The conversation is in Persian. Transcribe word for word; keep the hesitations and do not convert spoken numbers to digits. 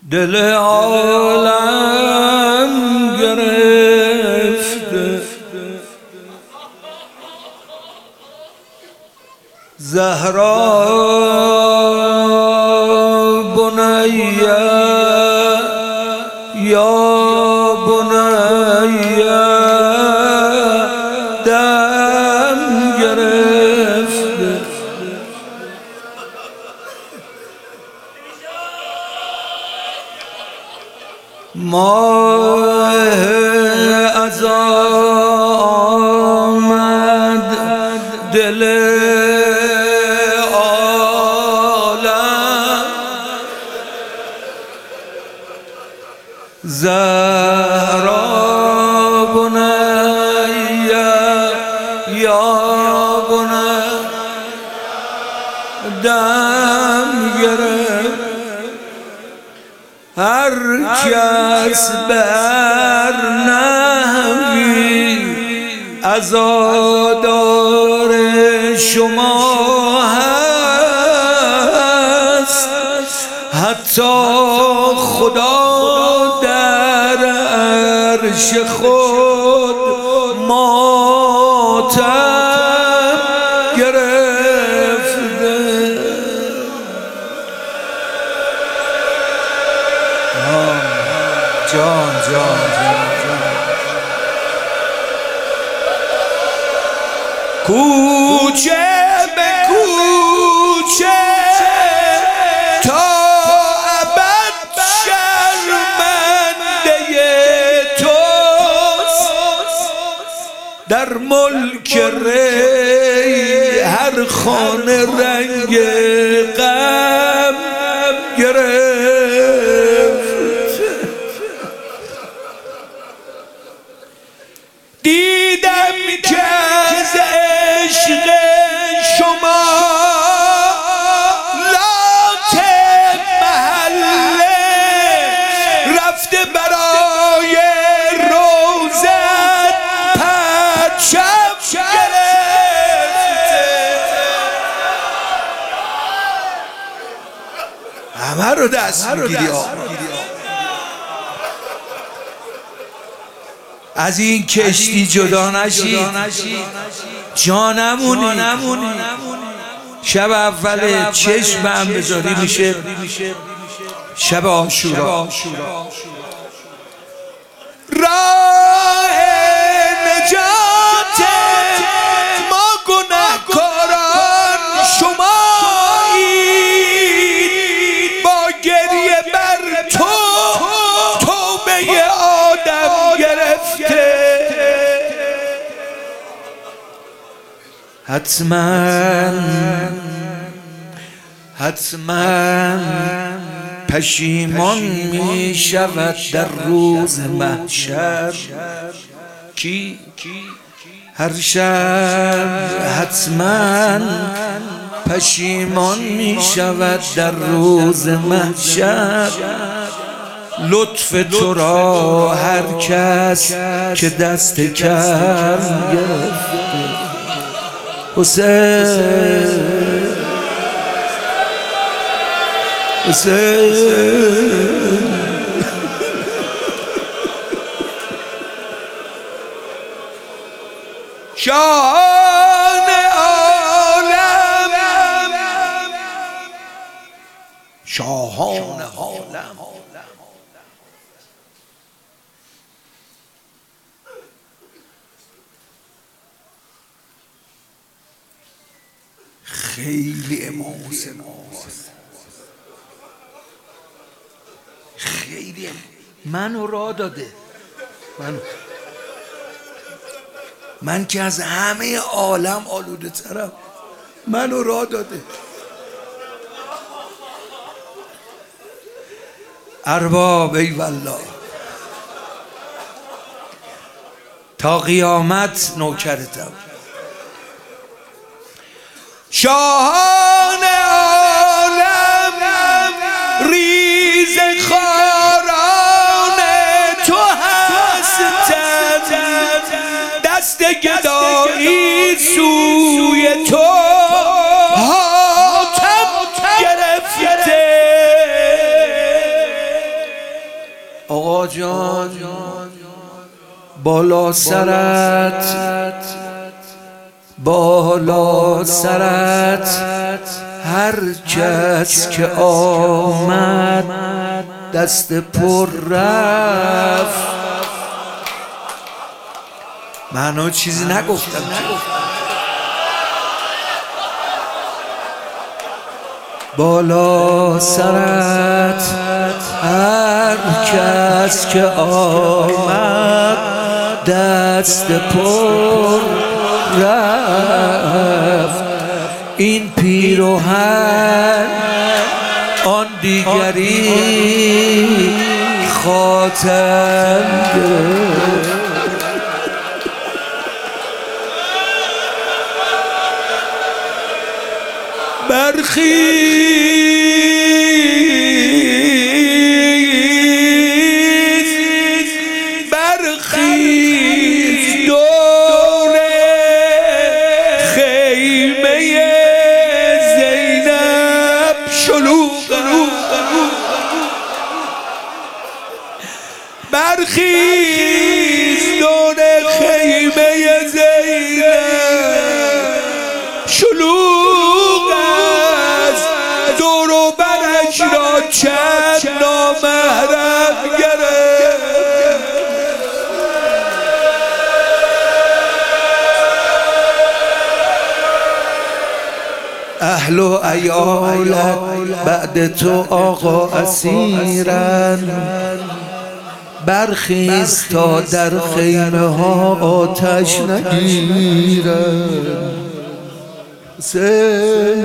دل عالم گرفته زهرا بنیه یا بنیه دم گرفته ماه عزا آمد دل عالم زهرا بنیه یا بنیه دم گرفت هر کس بر نحوی عزادار شما هست حتی خدا در عرش خود ماتم گرفته جان جان جان کوچه به کوچه تا ابد شرمنده توست در ملک ری هر خانه رنگ غم گرفت دیدم که از عشق شما لات محله رفته برای روزت پرچم گرفته همه رو دست میگیری از این کشتی جدا نشید جانمونی شب اول چشم هم بذاری میشه شب عاشورا راه نجات ما گناهکاران شمایید با گریه بر تو توبه آدم گرفته حتما حتما پشیمان می شود در روز محشر کی هر شب حتما پشیمان می شود در روز محشر لطف تو را هر کس که دست کرم گرفته حسین حسین شاهان عالم شاهان عالم خیلی امام حسین خیلی منو راه داده من من که از همه عالم آلوده ترم منو راه داده ارباب ای والله تا قیامت نوکرتم شاهان عالم ریز خاران تو هستند دست گدایی سوی تو حاتم گرفته جان بالا سرت، بالا سرت، هر کس که آمد دست پر رفت. معنا چیزی نگفتم. بالا سرت، هر کس که آمد دست پر رفت. این پیراهن آن دیگری خاتم گرفت. برخیز برخیز دور خیمه زینب شلوغ، برخیز دور خیمه زینب شلوغ است، دور و برش را چند نامحرم گرفت. اهل و عیالت بعد تو آقا اسیرن، برخیز تا در خیمه ها آتش نگیرن.